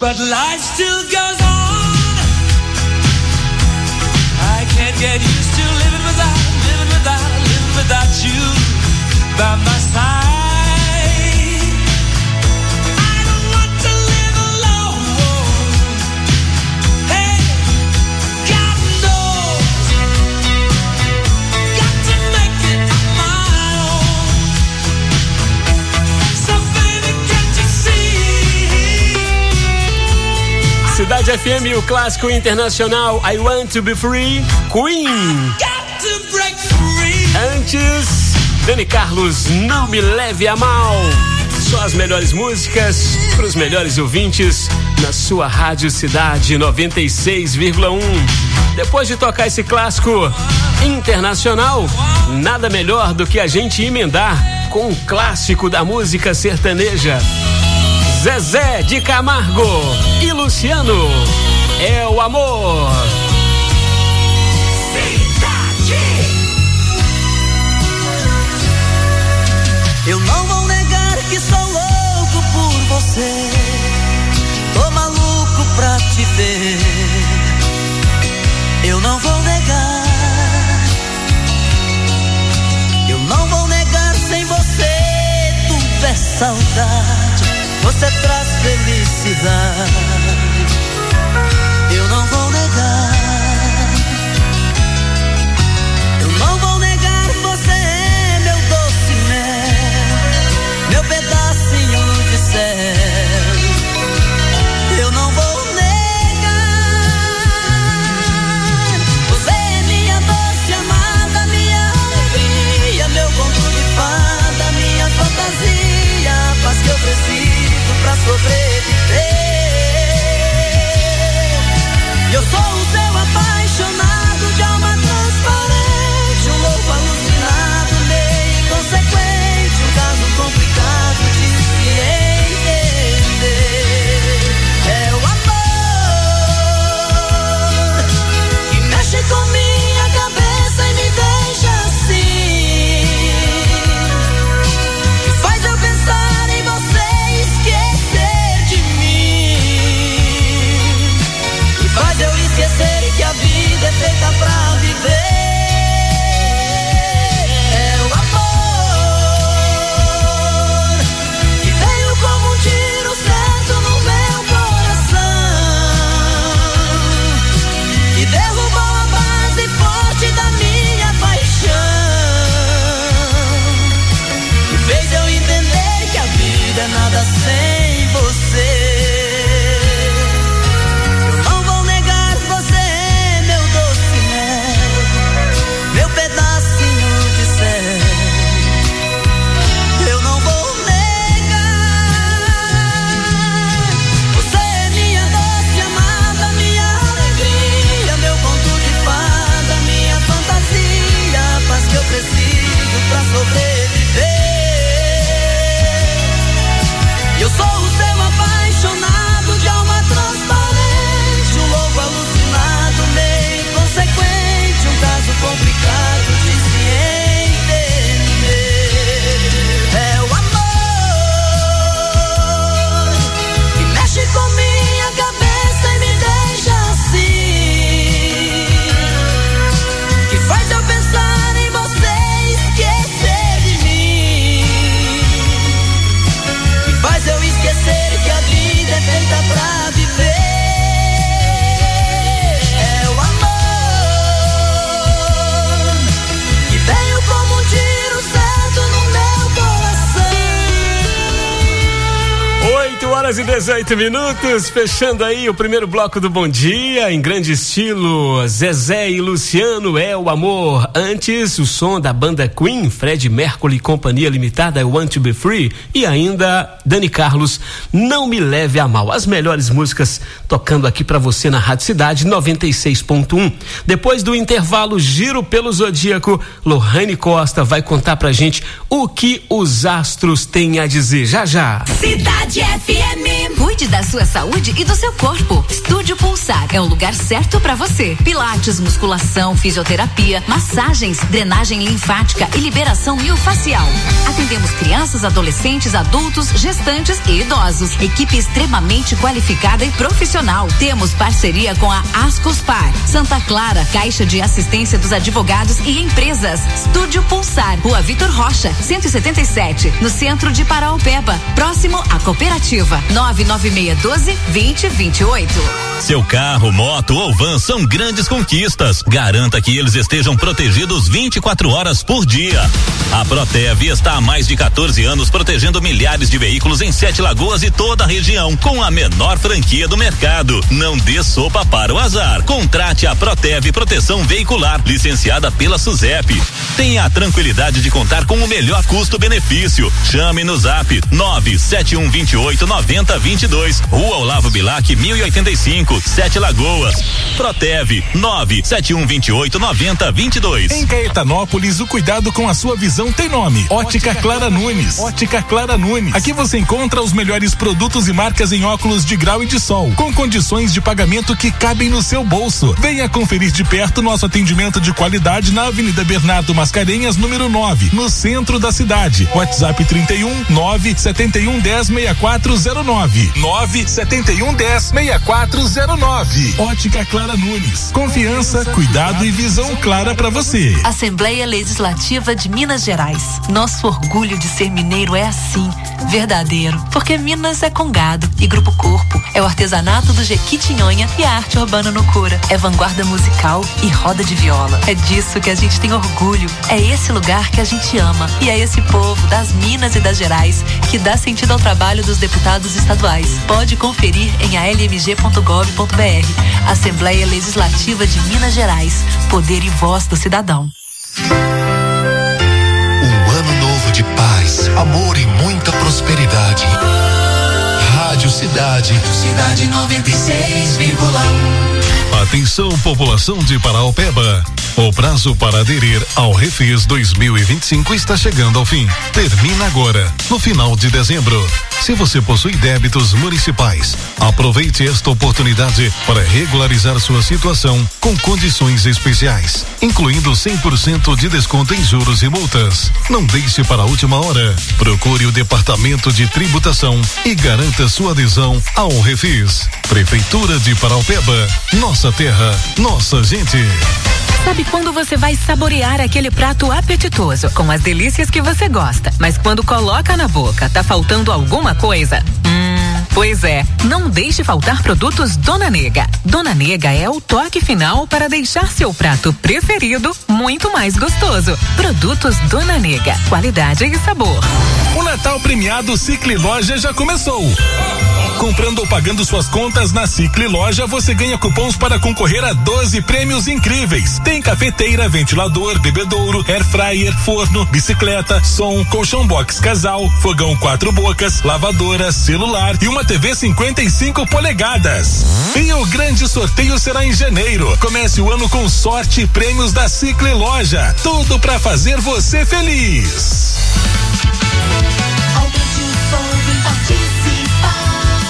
S17: but life still goes on. I can't get used to living without, living without, living without you by my side. I don't want to live alone. Hey, God knows, got to make it on my own. So baby, can't you see?
S16: Cidade F M, o clássico internacional I Want to Be Free, Queen.
S17: Got to break free.
S16: Antes, Dani Carlos, Não Me Leve a Mal. Só as melhores músicas para os melhores ouvintes na sua Rádio Cidade noventa e seis vírgula um. Depois de tocar esse clássico internacional, nada melhor do que a gente emendar com um clássico da música sertaneja. Zezé de Camargo e Luciano, É o Amor.
S17: Eu não vou negar que sou louco por você. Tô maluco pra te ver. Eu não vou negar. Eu não vou negar, sem você tudo é saudade. Você traz felicidade. Eu não vou negar. Eu não vou negar, você é meu doce mel, meu pedacinho de céu. Eu não vou negar. Você é minha doce amada, minha alegria, meu conto de fada, minha fantasia, a paz que eu preciso pra sobreviver. Eu sou o seu apaixonado, de alma transparente, um louco alucinado, meio inconsequente, um caso complicado de se entender. É o amor que mexe com minha cabeça e me deixa assim, que faz eu pensar em você e esquecer de mim, que faz eu esquecer que a vida é feita pra viver. É o amor que veio como um tiro certo no meu coração, que derrubou a base forte da minha paixão, que fez eu entender que a vida é nada sem você. Eu não vou negar, você é meu doce mel, meu pedacinho de céu. Eu não vou negar. Você é minha doce amada, minha alegria, meu conto de fada, minha fantasia, a paz que eu preciso pra sobreviver. Eu sou o seu apaixonado, de alma transparente, um louco alucinado, meio inconsequente, um caso complicado de se entender. É o amor que mexe com minha cabeça e me deixa assim, que faz eu pensar em você e esquecer de mim, que faz eu esquecer que a vida é feita pra viver. É o amor que veio como um tiro certo no meu coração.
S16: oito horas e dezoito minutos, fechando aí o primeiro bloco do Bom Dia, em grande estilo, Zezé e Luciano, É o Amor. Antes, o som da banda Queen, Fred Mercury Companhia Limitada, I Want to Be Free, e ainda Dani Carlos, Não Me Leve a Mal. As melhores músicas tocando aqui para você na Rádio Cidade noventa e seis ponto um. Depois do intervalo Giro pelo Zodíaco, Lohane Costa vai contar pra gente o que os astros têm a dizer. Já já.
S6: Cidade F M.
S8: Cuide da sua saúde e do seu corpo. Estúdio Pulsar é o lugar certo para você. Pilates, musculação, fisioterapia, massagens, drenagem linfática e liberação miofascial. Atendemos crianças, adolescentes, adultos, gestantes e idosos. Equipe extremamente qualificada e profissional. Temos parceria com a Ascospar, Santa Clara, Caixa de Assistência dos Advogados e Empresas. Estúdio Pulsar, Rua Vitor Rocha, cento e setenta e sete, no centro de Paraopeba, próximo à cooperativa. nove nove seis um dois, vinte, vinte e oito.
S1: Seu carro, moto ou van são grandes conquistas. Garanta que eles estejam protegidos vinte e quatro horas por dia. A Protev está há mais de quatorze anos protegendo milhares de veículos em Sete Lagoas e toda a região, com a menor franquia do mercado. Não dê sopa para o azar. Contrate a Protev Proteção Veicular, licenciada pela SUSEP. Tenha a tranquilidade de contar com o melhor custo-benefício. Chame no zap nove sete um dois oito nove zero dois dois, Rua Olavo Bilac, mil e oitenta e cinco, Sete Lagoas. Protev nove sete um dois oito nove zero dois dois.
S23: Em Caetanópolis, o cuidado com a sua visão tem nome. Ótica Clara Nunes. Ótica Clara Nunes. Aqui você encontra os melhores produtos e marcas em óculos de grau e de sol, com condições de pagamento que cabem no seu bolso. Venha conferir de perto nosso atendimento de qualidade na Avenida Bernardo Mascarenhas, número nove, no centro da cidade. WhatsApp trinta e um, nove sete um um zero, seis quatro zero nove. nove sete um um zero, seis quatro zero nove. Ótica Clara Nunes. Confiança, cuidado e visão clara pra você.
S8: Assembleia Legislativa de Minas Gerais. Nosso orgulho de ser mineiro é assim, verdadeiro, porque Minas é com gado e Grupo Corpo. É o artesanato do Jequitinhonha e a arte urbana no Cura. É vanguarda musical e roda de viola. É disso que a gente tem orgulho. É esse lugar que a gente ama. E é esse povo das Minas e das Gerais que dá sentido ao trabalho dos deputados estaduais. Pode conferir em a l m g ponto gov ponto b r. Assembleia Legislativa de Minas Gerais. Poder e voz do cidadão.
S14: Um ano novo de paz, amor e muita prosperidade. Rádio Cidade. Cidade noventa e seis vírgula um.
S10: Atenção, população de Paraopeba. O prazo para aderir ao Refis dois mil e vinte e cinco está chegando ao fim. Termina agora, no final de dezembro. Se você possui débitos municipais, aproveite esta oportunidade para regularizar sua situação com condições especiais, incluindo cem por cento de desconto em juros e multas. Não deixe para a última hora. Procure o Departamento de Tributação e garanta sua adesão ao Refis. Prefeitura de Paraopeba. Nossa terra, nossa gente.
S8: Sabe quando você vai saborear aquele prato apetitoso, com as delícias que você gosta, mas quando coloca na boca, tá faltando alguma coisa? Hum, pois é, não deixe faltar produtos Dona Nega. Dona Nega é o toque final para deixar seu prato preferido muito mais gostoso. Produtos Dona Nega, qualidade e sabor.
S23: O Natal premiado Cicli Loja já começou. Comprando ou pagando suas contas na Cicli Loja, você ganha cupons para concorrer a doze prêmios incríveis. Tem cafeteira, ventilador, bebedouro, air fryer, forno, bicicleta, som, colchão box casal, fogão quatro bocas, lavadora, celular e uma T V cinquenta e cinco polegadas. E o grande sorteio será em janeiro. Comece o ano com sorte e prêmios da Cicli Loja. Tudo para fazer você feliz.
S6: Aumente o som, vem participar.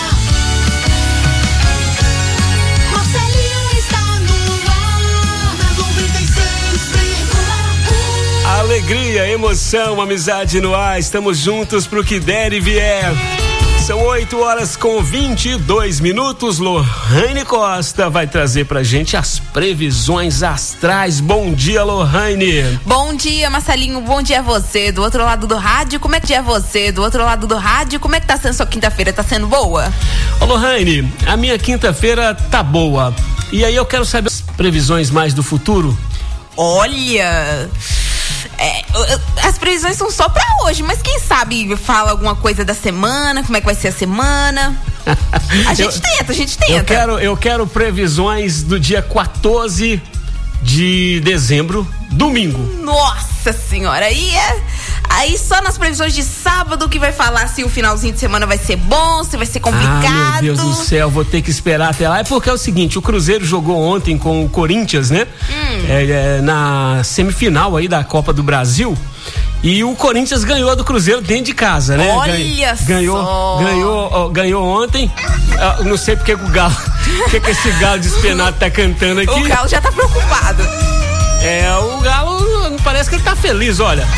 S6: Marcelinho está no ar, na noventa e seis vírgula um.
S16: Alegria, emoção, amizade no ar. Estamos juntos pro que der e vier. São oito horas com vinte e dois minutos. Lohane Costa vai trazer pra gente as previsões astrais. Bom dia, Lohane.
S18: Bom dia, Marcelinho. Bom dia a você. Do outro lado do rádio, como é que é você? Do outro lado do rádio, como é que tá sendo sua quinta-feira? Tá sendo boa?
S16: Ô, Lohane, a minha quinta-feira tá boa. E aí eu quero saber as previsões mais do futuro.
S18: Olha... É, as previsões são só pra hoje, mas quem sabe fala alguma coisa da semana, como é que vai ser a semana. A gente eu, tenta, a gente tenta.
S16: Eu quero, eu quero previsões do dia quatorze de dezembro, domingo.
S18: Nossa senhora, aí é, Aí só nas previsões de sábado que vai falar se o finalzinho de semana vai ser bom, se vai ser complicado.
S16: Ah, meu Deus do céu, vou ter que esperar até lá. É porque é o seguinte, o Cruzeiro jogou ontem com o Corinthians, né? Hum. É, é, na semifinal aí da Copa do Brasil. E o Corinthians ganhou do Cruzeiro dentro de casa, né?
S18: Olha
S16: ganhou,
S18: só.
S16: Ganhou, ó, ganhou ontem. Ah, não sei porque o Galo, porque que esse Galo despenado tá cantando aqui.
S18: O Galo já tá preocupado.
S16: É, o Galo parece que ele tá feliz, olha.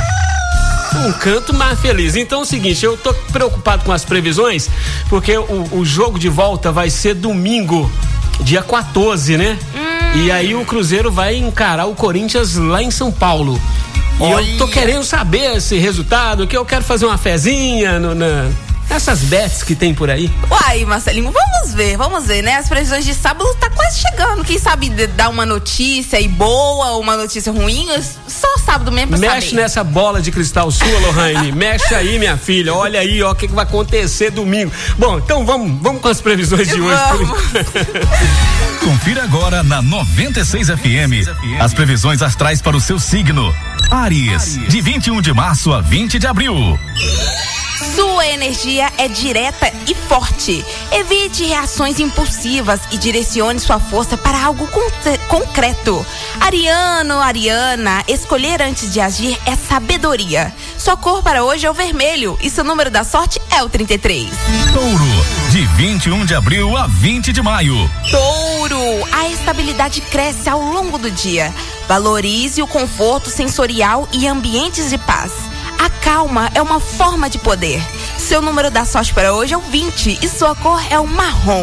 S16: Um canto mais feliz. Então é o seguinte, eu tô preocupado com as previsões, porque o, o jogo de volta vai ser domingo, dia quatorze, né? Hum. E aí o Cruzeiro vai encarar o Corinthians lá em São Paulo. E Olha. eu tô querendo saber esse resultado, que eu quero fazer uma fezinha no, na, nessas bets que tem por aí.
S18: Uai, Marcelinho, vamos ver, vamos ver, né? As previsões de sábado tá quase chegando. Quem sabe dar uma notícia aí boa ou uma notícia ruim, só sábado mesmo pra
S16: Mexe
S18: saber.
S16: nessa bola de cristal sua, Lohane. Mexe aí, minha filha. Olha aí, ó, o que, que vai acontecer domingo. Bom, então vamos, vamos com as previsões de hoje. Por...
S4: Confira agora na noventa e seis F M as previsões astrais para o seu signo. Áries, de vinte e um de março a vinte de abril.
S18: Sua energia é direta e forte. Evite reações impulsivas e direcione sua força para algo con- concreto. Ariano, Ariana, escolher antes de agir é sabedoria. Sua cor para hoje é o vermelho e seu número da sorte é o trinta e três.
S4: Touro, de vinte e um de abril a vinte de maio.
S18: Touro, a estabilidade cresce ao longo do dia. Valorize o conforto sensorial e ambientes de paz. A calma é uma forma de poder. Seu número da sorte para hoje é o vinte e sua cor é o marrom.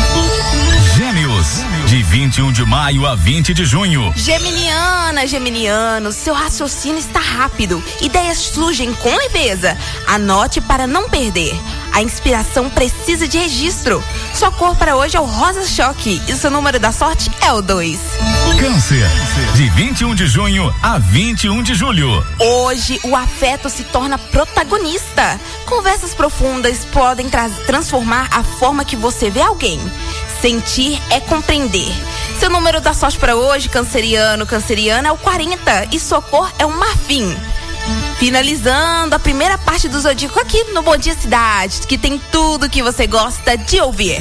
S4: Gêmeos, de vinte e um de maio a vinte de junho.
S18: Geminiana, geminiano, seu raciocínio está rápido. Ideias surgem com leveza. Anote para não perder. A inspiração precisa de registro. Sua cor para hoje é o rosa choque e seu número da sorte é o dois.
S4: Câncer, de vinte e um de junho a vinte e um de julho.
S18: Hoje o afeto se torna protagonista. Conversas profundas podem tra- transformar a forma que você vê alguém. Sentir é compreender. Seu número da sorte para hoje, canceriano, canceriana, é o quarenta e sua cor é o marfim. Finalizando a primeira parte do Zodíaco aqui no Bom Dia Cidade, que tem tudo que você gosta de ouvir.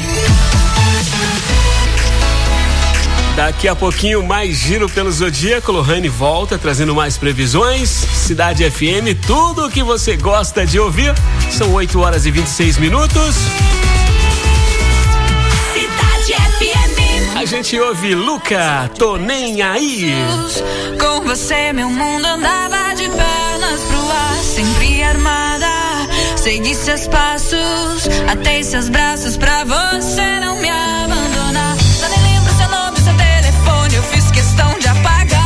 S16: Daqui a pouquinho mais giro pelo Zodíaco. Lohane volta trazendo mais previsões. Cidade F M, tudo o que você gosta de ouvir. São oito horas e vinte e seis minutos.
S17: Cidade F M.
S16: A gente ouve Luca, tô nem aí.
S17: Com você meu mundo andava de pernas pro ar, sempre armada. Segui seus passos, atei seus braços pra você não me abandonar. Já nem lembro seu nome, seu telefone, eu fiz questão de apagar.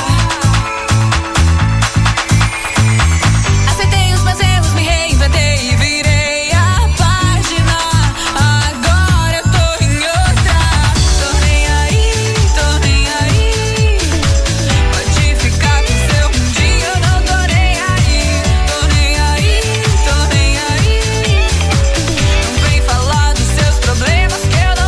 S17: Aceitei os meus erros, me reinventei e virei a página. Agora eu tô em outra. Tô nem aí, tô nem aí. Pode ficar com seu mundinho, eu não tô nem aí. Tô nem aí, tô nem aí. Não vem falar dos seus problemas que eu não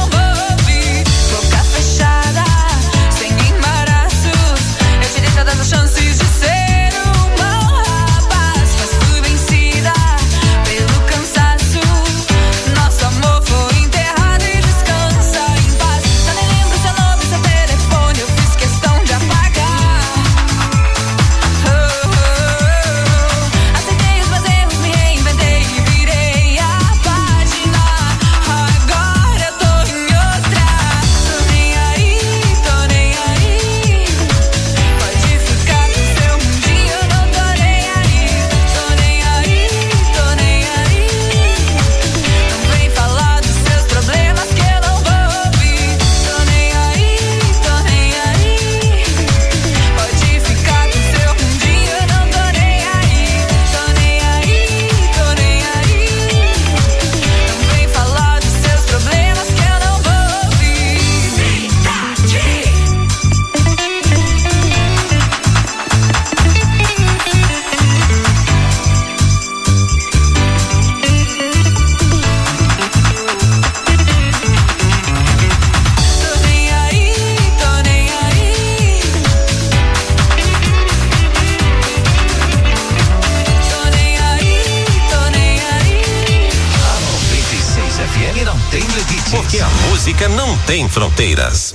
S20: música não tem fronteiras.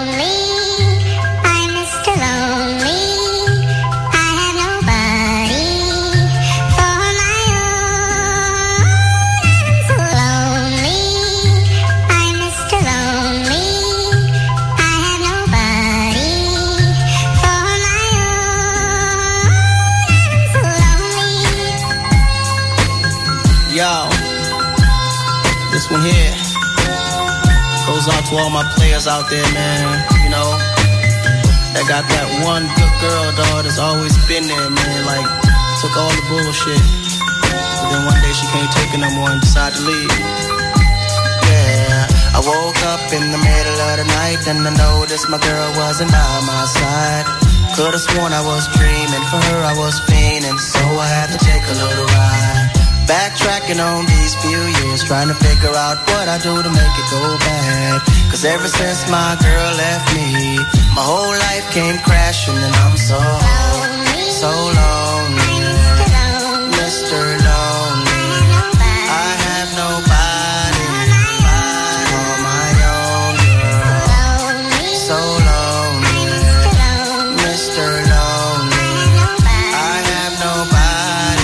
S21: Yo, this one here goes out to all my players out there, man. You know, that got that one good girl, dog, that's always been there, man. Like, took all the bullshit, but then one day she can't take it no more and decided to leave. Yeah, I woke up in the middle of the night and I noticed my girl wasn't by my side. Could've sworn I was dreaming, for her I was fiending, so I had to take a little ride. Backtracking on these few years, trying to figure out what I do to make it go bad. Cause ever since my girl left me, my whole life came crashing and I'm so, so lonely. Mister Lonely, I have nobody to call my own girl. So lonely, Mister Lonely, I have nobody.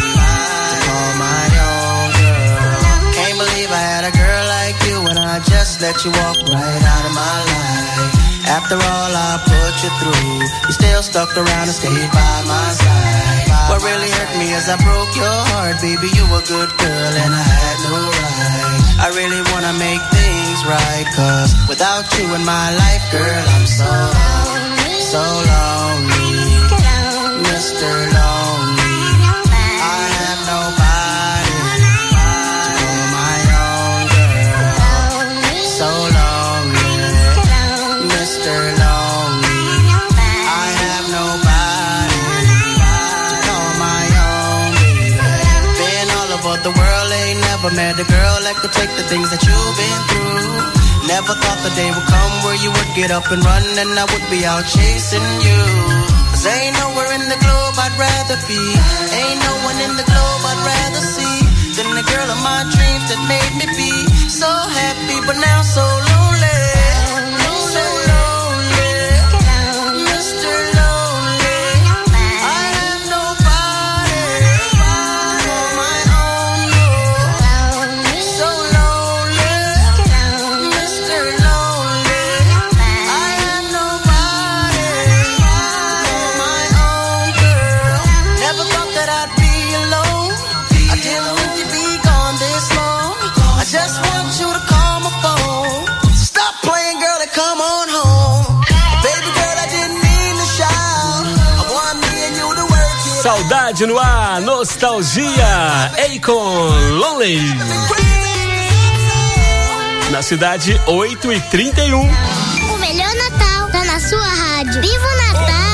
S21: I just let you walk right out of my life. After all I put you through, you still stuck around and stayed by my side. What really hurt me is I broke your heart, baby. You were a good girl and I had no right. I really wanna make things right, cause without you in my life, girl, I'm so, so lonely. Mister Lonely, I have nobody to call my own girl. So lonely, Mister Lonely, I have nobody to call my own baby. Been all over the world, ain't never met a girl that could take the things that you've been through. Never thought the day would come where you would get up and run and I would be out chasing you. Cause ain't nowhere in the globe I'd rather be, ain't no one in the globe I'd rather see than the girl of my dreams that made me be so happy but now so lonely. So lonely, Mister Lonely, I have nobody for my own girl. So lonely, Mister Lonely, I have nobody for my own girl. Never thought that I'd be alone, I didn't think you'd be gone this long. I just want you to call my phone. Stop playing, girl, and come on home. Baby girl, I didn't mean to shout. I want me and you to work it.
S16: Saudade no ar, nostalgia, Akon, Lonely. Na cidade, oito e trinta e um.
S13: O melhor Natal tá na sua rádio. Viva o Natal!